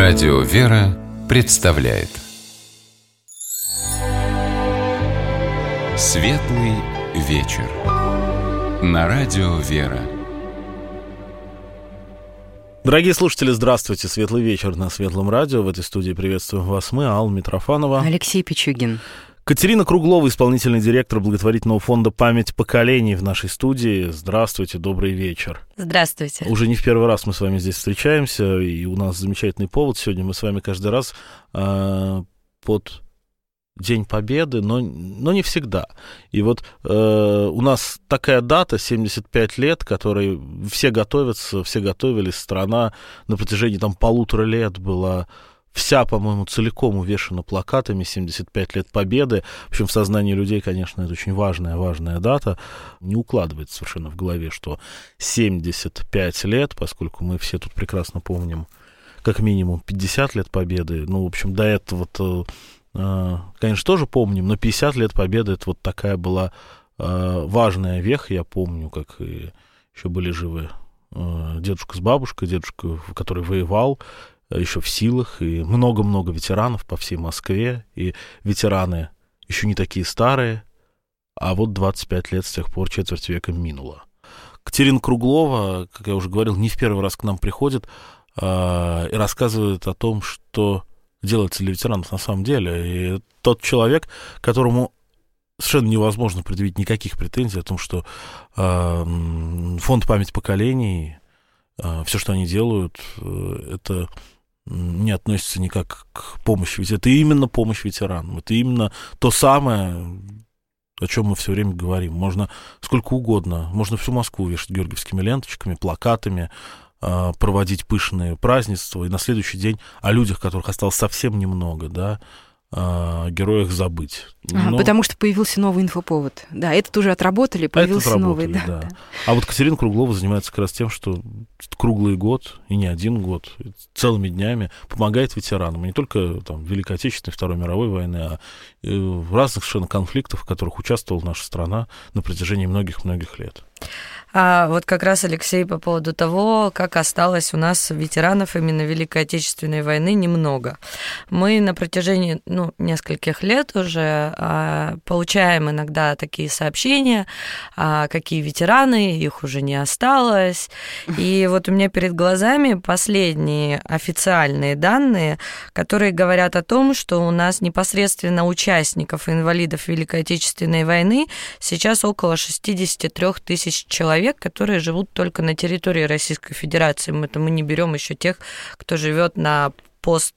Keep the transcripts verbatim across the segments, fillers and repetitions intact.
Радио «Вера» представляет Светлый вечер на Радио «Вера». Дорогие слушатели, здравствуйте. Светлый вечер на Светлом радио. В этой студии приветствуем вас мы, Алла Митрофанова, Алексей Пичугин, Катерина Круглова, исполнительный директор благотворительного фонда «Память поколений» в нашей студии. Здравствуйте, добрый вечер. Здравствуйте. Уже не в первый раз мы с вами здесь встречаемся, и у нас замечательный повод. Сегодня мы с вами каждый раз э, под День Победы, но, но не всегда. И вот э, у нас такая дата, семьдесят пять лет, которой все готовятся, все готовились. Страна на протяжении там полутора лет была вся, по-моему, целиком увешана плакатами. семьдесят пять лет Победы. В общем, в сознании людей, конечно, это очень важная, важная дата. Не укладывается совершенно в голове, что семьдесят пять лет, поскольку мы все тут прекрасно помним как минимум пятьдесят лет Победы. Ну, в общем, до этого-то, конечно, тоже помним, но пятьдесят лет Победы — это вот такая была важная веха. Я помню, как и еще были живы дедушка с бабушкой, дедушка, который воевал, еще в силах, и много-много ветеранов по всей Москве, и ветераны еще не такие старые, а вот двадцать пять лет с тех пор, четверть века минуло. Катерина Круглова, как я уже говорил, не в первый раз к нам приходит э, и рассказывает о том, что делается для ветеранов на самом деле. И тот человек, которому совершенно невозможно предъявить никаких претензий о том, что э, фонд «Память поколений», э, все, что они делают, э, это не относится никак к помощи. Ведь это именно помощь ветеранам. Это именно то самое, о чем мы все время говорим. Можно сколько угодно. Можно всю Москву вешать георгиевскими ленточками, плакатами, проводить пышные празднества, и на следующий день о людях, которых осталось совсем немного, да, о героях забыть. Но... А, потому что появился новый инфоповод. Да, этот уже отработали, появился этот новый. Да, да, да. Да. А вот Катерина Круглова занимается как раз тем, что круглый год, и не один год, целыми днями помогает ветеранам. И не только там, Великой Отечественной, Второй мировой войны, а в разных совершенно конфликтах, в которых участвовала наша страна на протяжении многих-многих лет. А вот как раз, Алексей, по поводу того, как осталось у нас ветеранов именно Великой Отечественной войны, немного. Мы на протяжении ну, нескольких лет уже а, получаем иногда такие сообщения, а, какие ветераны, их уже не осталось. И вот у меня перед глазами последние официальные данные, которые говорят о том, что у нас непосредственно участников и инвалидов Великой Отечественной войны сейчас около шестьдесят три тысячи человек, которые живут только на территории Российской Федерации. Это мы не берем еще тех, кто живет на пост...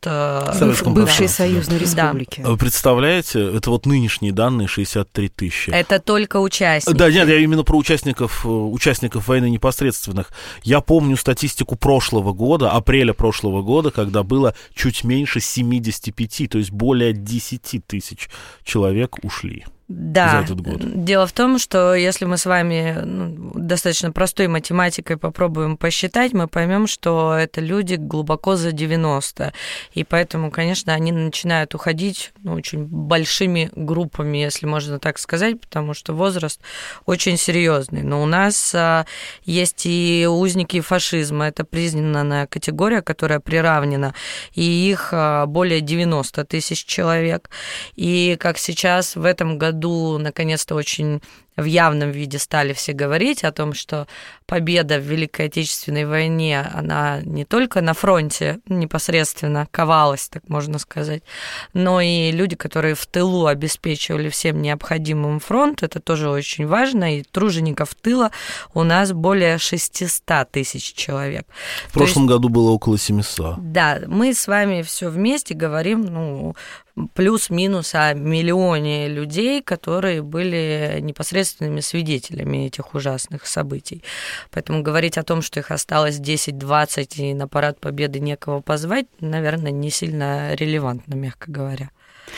бывшей союзной республики. Да. Вы представляете, это вот нынешние данные шестьдесят три тысячи. Это только участники. Да, нет, я именно про участников, участников войны непосредственных. Я помню статистику прошлого года, апреля прошлого года, когда было чуть меньше семьдесят пять, то есть более десять тысяч человек ушли. Да, дело в том, что если мы с вами ну, достаточно простой математикой попробуем посчитать, мы поймем, что это люди глубоко за девяносто, и поэтому, конечно, они начинают уходить ну, очень большими группами, если можно так сказать, потому что возраст очень серьезный. Но у нас а, есть и узники фашизма, это признанная категория, которая приравнена, и их а, более девяносто тысяч человек. И как сейчас в этом году году наконец-то очень в явном виде стали все говорить о том, что победа в Великой Отечественной войне, она не только на фронте непосредственно ковалась, так можно сказать, но и люди, которые в тылу обеспечивали всем необходимым фронт, это тоже очень важно, и тружеников тыла у нас более шестьсот тысяч человек. В То прошлом есть, году было около семьсот. Да, мы с вами все вместе говорим, ну, плюс-минус о миллионе людей, которые были непосредственными свидетелями этих ужасных событий. Поэтому говорить о том, что их осталось десять-двадцать и на парад Победы некого позвать, наверное, не сильно релевантно, мягко говоря.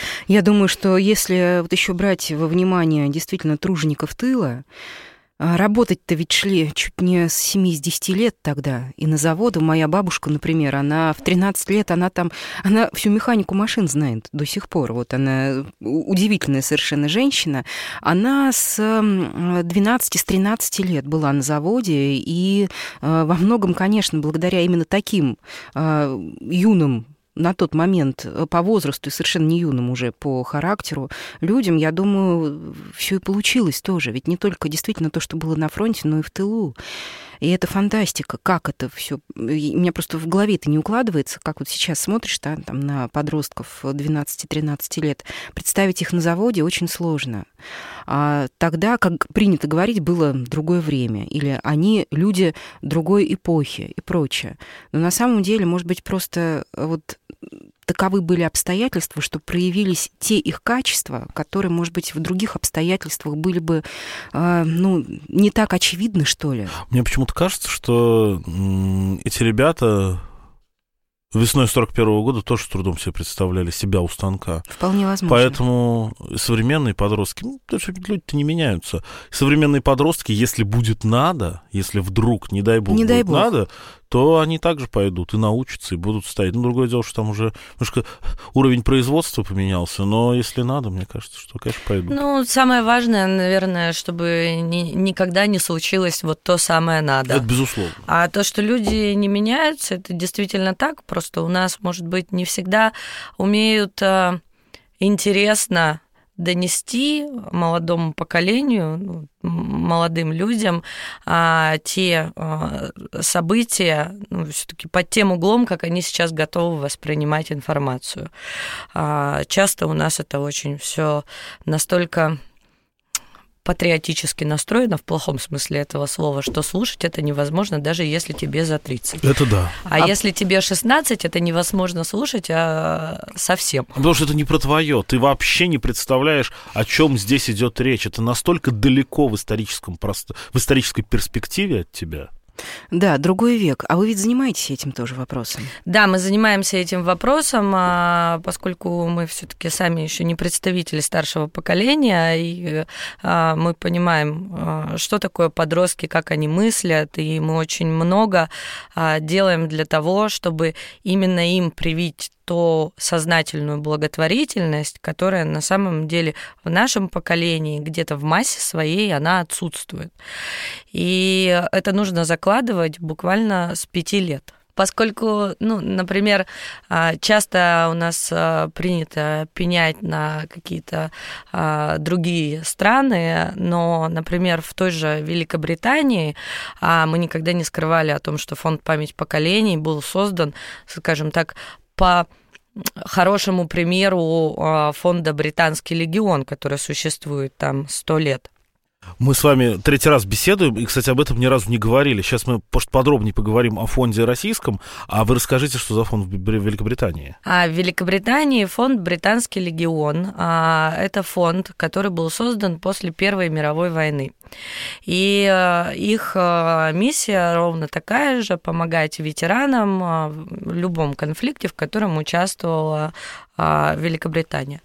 Я думаю, что если вот еще брать во внимание действительно тружеников тыла, работать-то ведь шли чуть не с семи с десяти лет тогда. И на заводу моя бабушка, например, она в тринадцать лет, она там, она всю механику машин знает до сих пор. Вот она удивительная совершенно женщина. Она с двенадцати, с тринадцати лет была на заводе. И во многом, конечно, благодаря именно таким юным на тот момент по возрасту и совершенно не юным уже по характеру людям, я думаю, все и получилось тоже. Ведь не только действительно то, что было на фронте, но и в тылу. И это фантастика, как это все. У меня просто в голове это не укладывается, как вот сейчас смотришь да, там, на подростков двенадцати-тринадцати лет. Представить их на заводе очень сложно. А тогда, как принято говорить, было другое время. Или они люди другой эпохи и прочее. Но на самом деле, может быть, просто вот таковы были обстоятельства, что проявились те их качества, которые, может быть, в других обстоятельствах были бы, э, ну, не так очевидны, что ли. Мне почему-то кажется, что м- эти ребята весной сорок первого года тоже с трудом себе представляли себя у станка. Вполне возможно. Поэтому современные подростки, ну, потому что люди-то не меняются. Современные подростки, если будет надо, если вдруг, не дай бог, не будет дай бог. надо, то они также пойдут и научатся, и будут стоять. Ну, другое дело, что там уже немножко уровень производства поменялся, но если надо, мне кажется, что, конечно, пойдут. Ну, самое важное, наверное, чтобы ни, никогда не случилось вот то самое надо. Это безусловно. А то, что люди не меняются, это действительно так. Просто у нас, может быть, не всегда умеют а, интересно донести молодому поколению, молодым людям а, те а, события, ну, все-таки под тем углом, как они сейчас готовы воспринимать информацию. А, часто у нас это очень все настолько патриотически настроено, в плохом смысле этого слова, что слушать это невозможно, даже если тебе за тридцать. Это да. А, а если тебе шестнадцать, это невозможно слушать а совсем. Потому что это не про твое. Ты вообще не представляешь, о чем здесь идет речь. Это настолько далеко в историческом просто, в исторической перспективе от тебя. Да, другой век. А вы ведь занимаетесь этим тоже вопросом? Да, мы занимаемся этим вопросом, поскольку мы все-таки сами еще не представители старшего поколения, и мы понимаем, что такое подростки, как они мыслят, и мы очень много делаем для того, чтобы именно им привить ту сознательную благотворительность, которая на самом деле в нашем поколении, где-то в массе своей, она отсутствует. И это нужно закладывать буквально с пяти лет. Поскольку, ну, например, часто у нас принято пенять на какие-то другие страны, но, например, в той же Великобритании мы никогда не скрывали о том, что фонд «Память поколений» был создан, скажем так, по хорошему примеру фонда «Британский легион», который существует там сто лет. Мы с вами третий раз беседуем, и, кстати, об этом ни разу не говорили. Сейчас мы подробнее поговорим о фонде российском, а вы расскажите, что за фонд в Великобритании. А в Великобритании фонд «Британский легион» – это фонд, который был создан после Первой мировой войны. И их миссия ровно такая же – помогать ветеранам в любом конфликте, в котором участвовала Великобритания.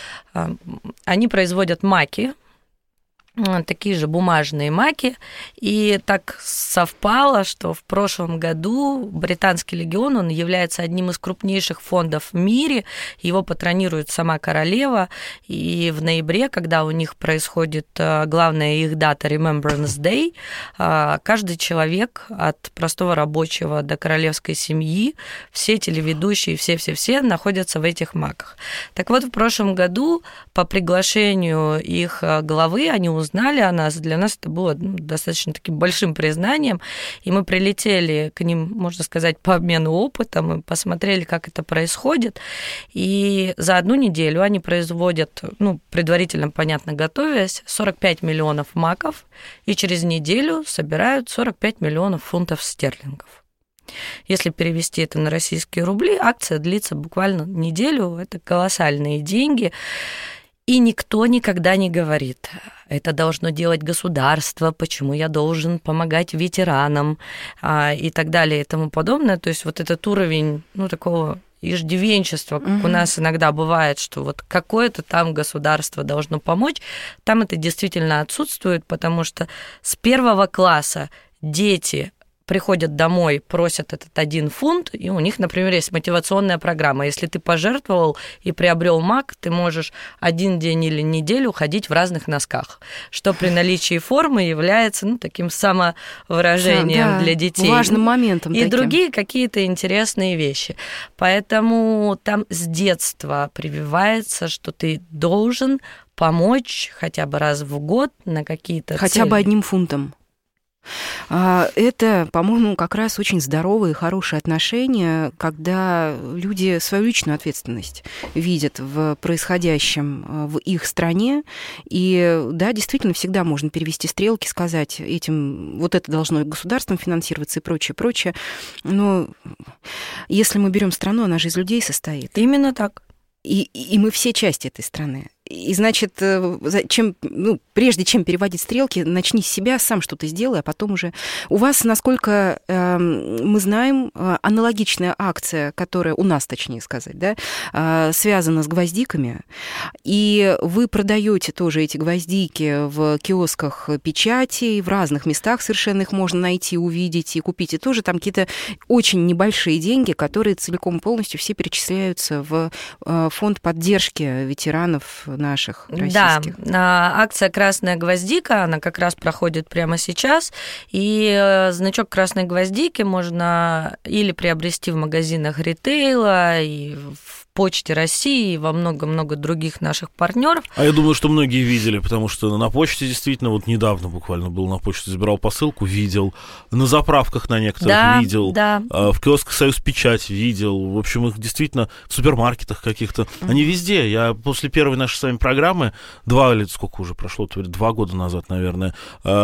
Они производят маки, такие же бумажные маки, и так совпало, что в прошлом году Британский легион, он является одним из крупнейших фондов в мире, его патронирует сама королева, и в ноябре, когда у них происходит главная их дата Remembrance Day, каждый человек, от простого рабочего до королевской семьи, все телеведущие, все-все-все находятся в этих маках. Так вот, в прошлом году по приглашению их главы они узнали, узнали о нас. Для нас это было ну, достаточно таким большим признанием, и мы прилетели к ним, можно сказать, по обмену опытом, и посмотрели, как это происходит, и за одну неделю они производят, ну, предварительно, понятно, готовясь, сорок пять миллионов маков, и через неделю собирают сорок пять миллионов фунтов стерлингов. Если перевести это на российские рубли, акция длится буквально неделю, это колоссальные деньги. И никто никогда не говорит, это должно делать государство, почему я должен помогать ветеранам а, и так далее и тому подобное. То есть вот этот уровень, ну, такого иждивенчества, как угу. у нас иногда бывает, что вот какое-то там государство должно помочь, там это действительно отсутствует, потому что с первого класса дети приходят домой, просят этот один фунт, и у них, например, есть мотивационная программа. Если ты пожертвовал и приобрел маг, ты можешь один день или неделю ходить в разных носках, что при наличии формы является ну, таким самовыражением да, для детей. Важным моментом. И таким. Другие какие-то интересные вещи. Поэтому там с детства прививается, что ты должен помочь хотя бы раз в год на какие-то Хотя цели. бы одним фунтом. Это, по-моему, как раз очень здоровые и хорошие отношения, когда люди свою личную ответственность видят в происходящем в их стране. И да, действительно, всегда можно перевести стрелки, сказать, этим вот это должно государством финансироваться и прочее, прочее. Но если мы берем страну, она же из людей состоит. Именно так. И, и мы все части этой страны. И, значит, чем, ну, прежде чем переводить стрелки, начни с себя, сам что-то сделай, а потом уже... У вас, насколько э, мы знаем, аналогичная акция, которая у нас, точнее сказать, да, э, связана с гвоздиками, и вы продаете тоже эти гвоздики в киосках печати, в разных местах совершенно их можно найти, увидеть и купить. И тоже там какие-то очень небольшие деньги, которые целиком и полностью все перечисляются в э, фонд поддержки ветеранов наших российских. Да, акция «Красная гвоздика», она как раз проходит прямо сейчас, и значок «Красной гвоздики» можно или приобрести в магазинах ритейла, и в Почте России и во много-много других наших партнеров. А я думаю, что многие видели, потому что на почте действительно, вот недавно буквально был на почте, забирал посылку, видел, на заправках на некоторых да, видел, да. в киосках «Союз Печать» видел, в общем, их действительно в супермаркетах каких-то, mm-hmm. они везде. Я после первой нашей с вами программы, два или сколько уже прошло, два года назад, наверное,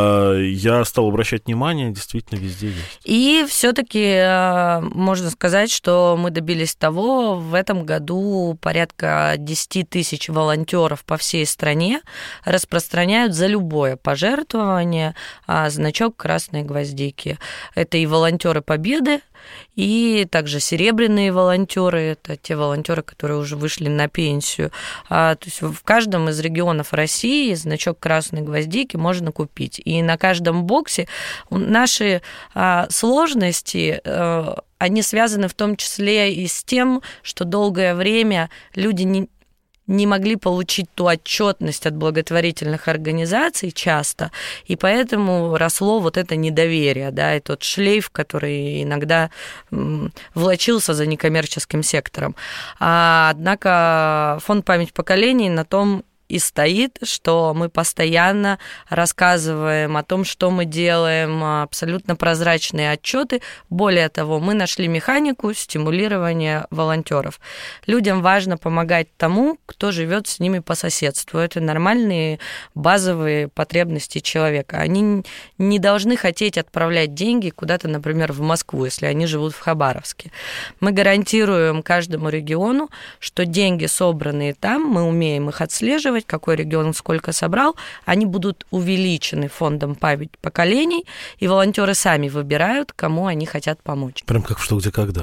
я стал обращать внимание, действительно везде есть. И все-таки можно сказать, что мы добились того, в этом году году порядка десять тысяч волонтеров по всей стране распространяют за любое пожертвование значок «Красной гвоздики». Это и волонтеры Победы, и также серебряные волонтеры, это те волонтеры, которые уже вышли на пенсию. То есть в каждом из регионов России значок «Красной гвоздики» можно купить. И на каждом боксе наши сложности, они связаны в том числе и с тем, что долгое время люди не, не могли получить ту отчетность от благотворительных организаций часто, и поэтому росло вот это недоверие, да, и тот шлейф, который иногда влачился за некоммерческим сектором. А, однако фонд «Память поколений» на том и стоит, что мы постоянно рассказываем о том, что мы делаем, абсолютно прозрачные отчеты. Более того, мы нашли механику стимулирования волонтеров. Людям важно помогать тому, кто живет с ними по соседству. Это нормальные базовые потребности человека. Они не должны хотеть отправлять деньги куда-то, например, в Москву, если они живут в Хабаровске. Мы гарантируем каждому региону, что деньги, собранные там, мы умеем их отслеживать, какой регион сколько собрал, они будут увеличены фондом «Память поколений», и волонтеры сами выбирают, кому они хотят помочь. Прям как в «Что, где, когда».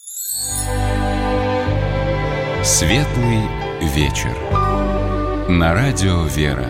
Светлый вечер. На радио «Вера».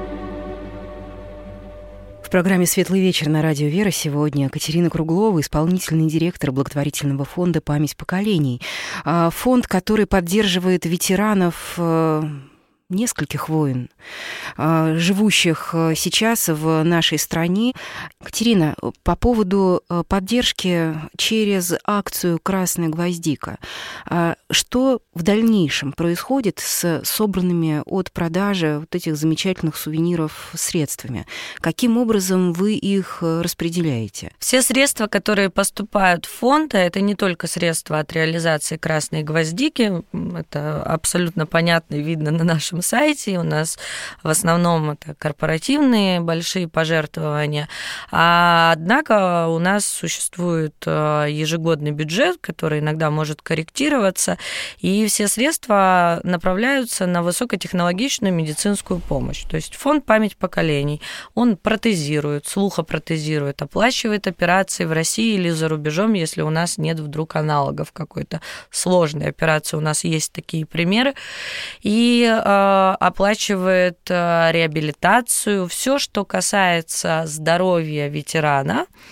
В программе «Светлый вечер» на радио «Вера» сегодня Катерина Круглова, исполнительный директор благотворительного фонда «Память поколений». Фонд, который поддерживает ветеранов нескольких войн, живущих сейчас в нашей стране. Катерина, по поводу поддержки через акцию «Красная гвоздика», что в дальнейшем происходит с собранными от продажи вот этих замечательных сувениров средствами? Каким образом вы их распределяете? Все средства, которые поступают в фонд, это не только средства от реализации «Красной гвоздики», это абсолютно понятно и видно на нашем сайте. У нас в основном это корпоративные большие пожертвования. А, однако у нас существует ежегодный бюджет, который иногда может корректироваться, и все средства направляются на высокотехнологичную медицинскую помощь. То есть фонд «Память поколений», он протезирует, слухопротезирует, оплачивает операции в России или за рубежом, если у нас нет вдруг аналогов какой-то сложной операции. У нас есть такие примеры. И э, оплачивает э, реабилитацию, все, что касается здоровья ветерана,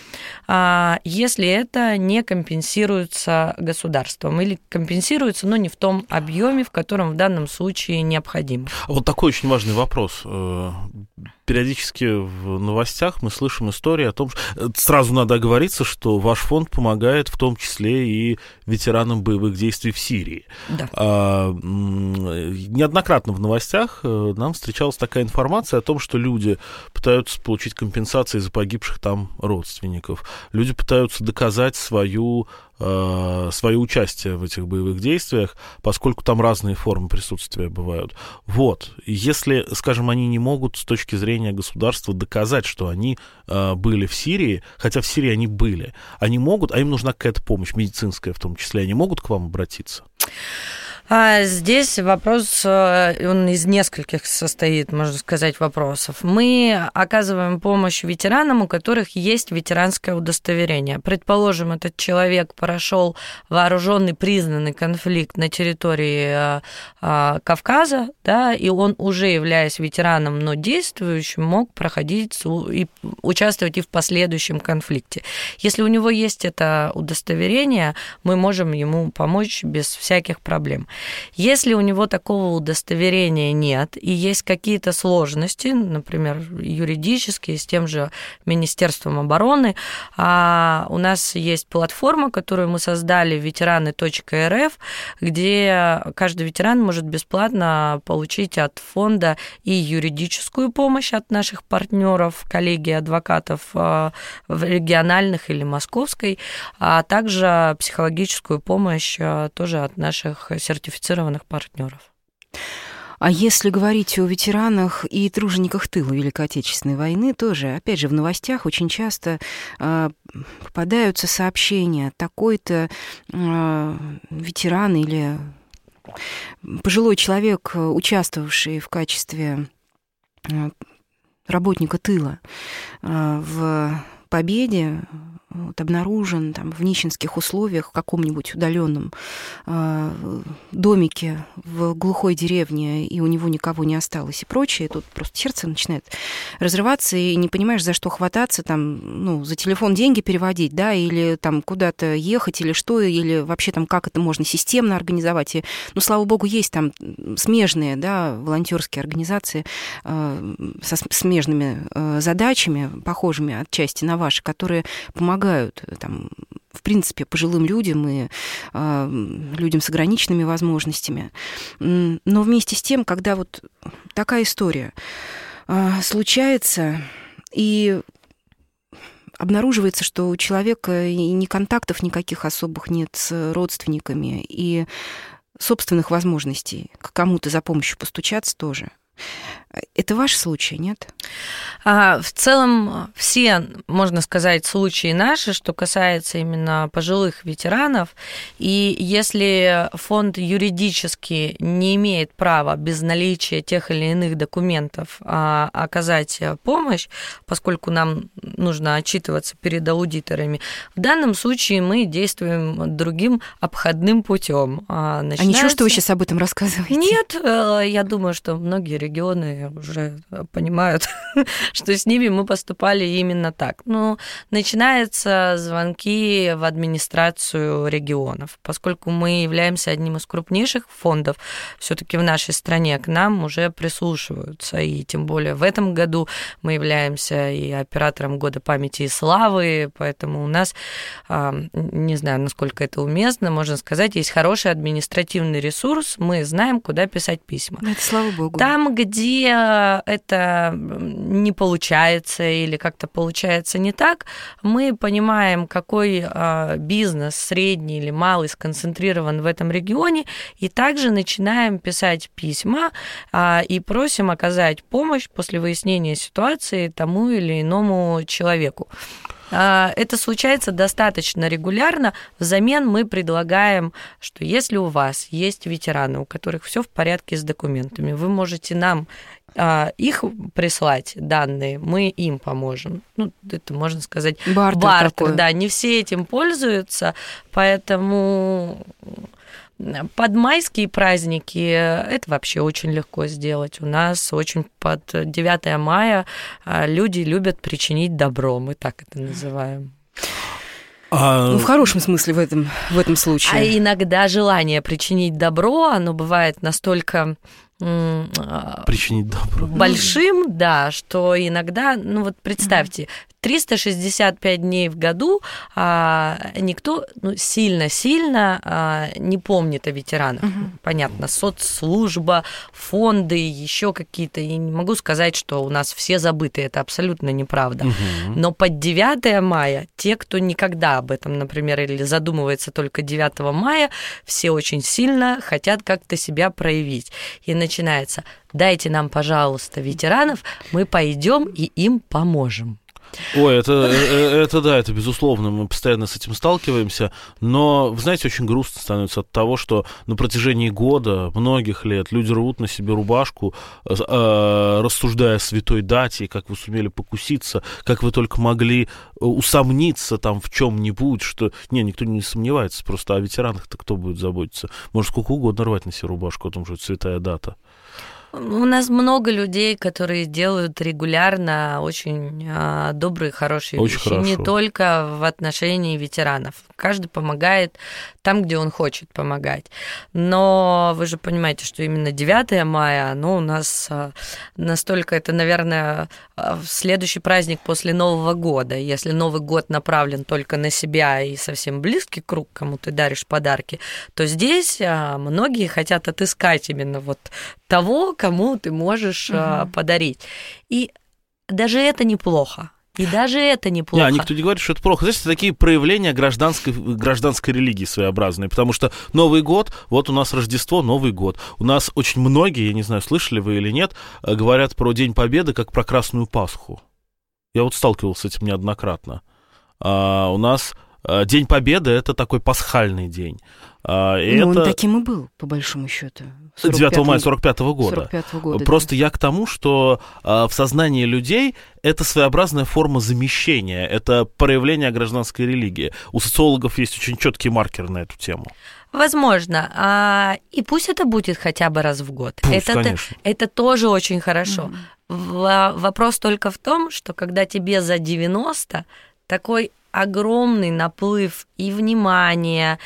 если это не компенсируется государством или компенсируется, но не в том объеме, в котором в данном случае необходимо. Вот такой очень важный вопрос. Периодически в новостях мы слышим истории о том, что сразу надо оговориться, что ваш фонд помогает в том числе и ветеранам боевых действий в Сирии. Да. А, неоднократно в новостях нам встречалась такая информация о том, что люди пытаются получить компенсации за погибших там родственников. Люди пытаются доказать свою свое участие в этих боевых действиях, поскольку там разные формы присутствия бывают. Вот. Если, скажем, они не могут с точки зрения государства доказать, что они э, были в Сирии, хотя в Сирии они были, они могут, а им нужна какая-то помощь, медицинская в том числе, они могут к вам обратиться? Здесь вопрос, он из нескольких состоит, можно сказать, вопросов. Мы оказываем помощь ветеранам, у которых есть ветеранское удостоверение. Предположим, этот человек прошел вооруженный признанный конфликт на территории Кавказа, да, и он, уже являясь ветераном, но действующим, мог проходить и участвовать и в последующем конфликте. Если у него есть это удостоверение, мы можем ему помочь без всяких проблем. Если у него такого удостоверения нет и есть какие-то сложности, например, юридические, с тем же Министерством обороны, а у нас есть платформа, которую мы создали, ветераны точка эр эф, где каждый ветеран может бесплатно получить от фонда и юридическую помощь от наших партнеров, коллеги адвокатов региональных или московской, а также психологическую помощь тоже от наших сертифицированных партнеров. А если говорить о ветеранах и тружениках тыла Великой Отечественной войны, тоже, опять же, в новостях очень часто э, попадаются сообщения: такой-то э, ветеран или пожилой человек, участвовавший в качестве э, работника тыла э, в победе, вот, обнаружен там, в нищенских условиях в каком-нибудь удаленном э, домике в глухой деревне, и у него никого не осталось и прочее. Тут просто сердце начинает разрываться, и не понимаешь, за что хвататься, там, ну, за телефон деньги переводить, да, или там куда-то ехать, или что, или вообще там как это можно системно организовать. И, ну, слава богу, есть там смежные, да, волонтерские организации э, со смежными э, задачами, похожими отчасти на ваши, которые помогают там, в принципе, пожилым людям и э, людям с ограниченными возможностями. Но вместе с тем, когда вот такая история э, случается, и обнаруживается, что у человека и ни контактов никаких особых нет с родственниками, и собственных возможностей к кому-то за помощью постучаться тоже. Это ваш случай, нет? В целом, все, можно сказать, случаи наши, что касается именно пожилых ветеранов. И если фонд юридически не имеет права без наличия тех или иных документов оказать помощь, поскольку нам нужно отчитываться перед аудиторами, в данном случае мы действуем другим обходным путем. Начинается... А ничего, что вы сейчас об этом рассказываете? Нет, я думаю, что многие регионы уже понимают, что с ними мы поступали именно так. Но начинаются звонки в администрацию регионов, поскольку мы являемся одним из крупнейших фондов, все-таки в нашей стране к нам уже прислушиваются, и тем более в этом году мы являемся и оператором Года памяти и славы, поэтому у нас, не знаю, насколько это уместно, можно сказать, есть хороший административный ресурс, мы знаем, куда писать письма. Это слава богу. Там, где это не получается или как-то получается не так, мы понимаем, какой бизнес, средний или малый, сконцентрирован в этом регионе, и также начинаем писать письма и просим оказать помощь после выяснения ситуации тому или иному человеку. Это случается достаточно регулярно. Взамен мы предлагаем, что если у вас есть ветераны, у которых все в порядке с документами, вы можете нам их прислать, данные, мы им поможем. Ну, это, можно сказать, бартер, бартер, да, не все этим пользуются, поэтому... Под майские праздники это вообще очень легко сделать. У нас очень под девятое мая люди любят причинить добро, мы так это называем. А... Ну, в хорошем смысле в этом, в этом случае. А иногда желание причинить добро, оно бывает настолько... причинить добро. Большим, да, что иногда, ну вот представьте, триста шестьдесят пять дней в году а, никто ну, сильно-сильно а, не помнит о ветеранах. Uh-huh. Понятно, соцслужба, фонды, еще какие-то. И не могу сказать, что у нас все забыты, это абсолютно неправда. Uh-huh. Но под девятое мая те, кто никогда об этом, например, или задумывается только девятого мая, все очень сильно хотят как-то себя проявить. И начинается: дайте нам, пожалуйста, ветеранов, мы пойдем и им поможем. Ой, это, это да, это безусловно, мы постоянно с этим сталкиваемся, но, вы знаете, очень грустно становится от того, что на протяжении года, многих лет, люди рвут на себе рубашку, э, рассуждая о святой дате, как вы сумели покуситься, как вы только могли усомниться там в чем-нибудь, что... Не, никто не сомневается, просто о ветеранах-то кто будет заботиться? Может, сколько угодно рвать на себе рубашку о том, что это святая дата. У нас много людей, которые делают регулярно очень а, добрые, хорошие очень вещи. Хорошо. Не только в отношении ветеранов. Каждый помогает там, где он хочет помогать. Но вы же понимаете, что именно девятое мая, оно у нас а, настолько... Это, наверное, следующий праздник после Нового года. Если Новый год направлен только на себя и совсем близкий круг, кому ты даришь подарки, то здесь а, многие хотят отыскать именно вот того, кому ты можешь угу. а, подарить. И даже это неплохо. И даже это неплохо. Не, никто не говорит, что это плохо. Знаете, это такие проявления гражданской, гражданской религии своеобразные, потому что Новый год, вот у нас Рождество, Новый год. У нас очень многие, я не знаю, слышали вы или нет, говорят про День Победы как про Красную Пасху. Я вот сталкивался с этим неоднократно. А, у нас День Победы — это такой пасхальный день. А, и ну, это... он таким и был, по большому счету. девятого мая сорок пятого года. сорок пятого года. Просто да. я к тому, что а, в сознании людей это своеобразная форма замещения, это проявление гражданской религии. У социологов есть очень четкий маркер на эту тему. Возможно. А, и пусть это будет хотя бы раз в год. Пусть, это, это тоже очень хорошо. Mm-hmm. Вопрос только в том, что когда тебе за девяносто, такой огромный наплыв и внимания,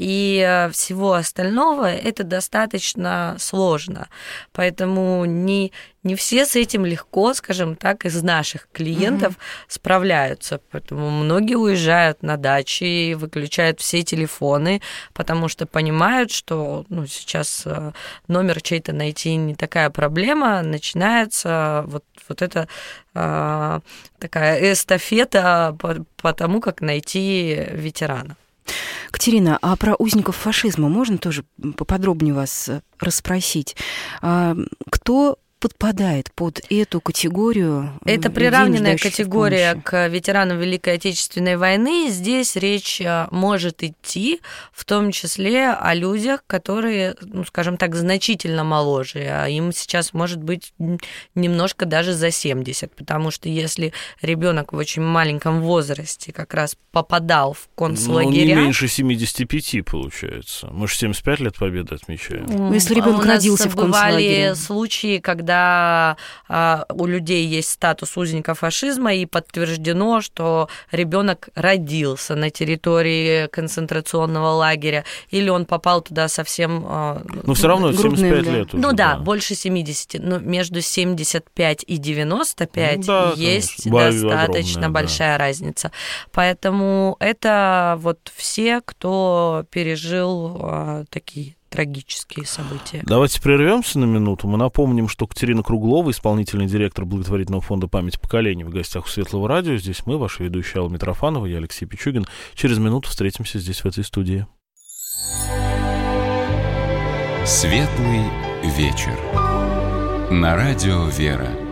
и всего остального, это достаточно сложно. Поэтому не, не все с этим легко, скажем так, из наших клиентов mm-hmm. справляются. Поэтому многие уезжают на дачи, выключают все телефоны, потому что понимают, что ну, сейчас номер чей-то найти не такая проблема, начинается вот, вот эта а, такая эстафета по, по тому, как найти ветерана. Катерина, а про узников фашизма можно тоже поподробнее вас расспросить? Кто подпадает под эту категорию? Это людей, приравненная категория к ветеранам Великой Отечественной войны. Здесь речь может идти в том числе о людях, которые, ну, скажем так, значительно моложе, а им сейчас может быть немножко даже за семьдесят, потому что если ребенок в очень маленьком возрасте как раз попадал в концлагеря... Ну, не меньше семидесяти пяти, получается. Мы же семьдесят пять лет Победы отмечаем. Ну, если ребенок родился в концлагере. У нас бывали случаи, когда когда а, у людей есть статус узника фашизма и подтверждено, что ребенок родился на территории концентрационного лагеря, или он попал туда совсем... А, но все равно семьдесят пять лет уже. Ну да, да, больше семидесяти. Но между семьдесят пять и девяносто пять ну, да, есть конечно. достаточно огромная, большая да. разница. Поэтому это вот все, кто пережил а, такие трагические события. Давайте прервемся на минуту. Мы напомним, что Катерина Круглова, исполнительный директор благотворительного фонда «Память поколений», в гостях у Светлого радио. Здесь мы, ваши ведущие Алла Митрофанова, я Алексей Пичугин. Через минуту встретимся здесь, в этой студии. Светлый вечер. На радио «Вера».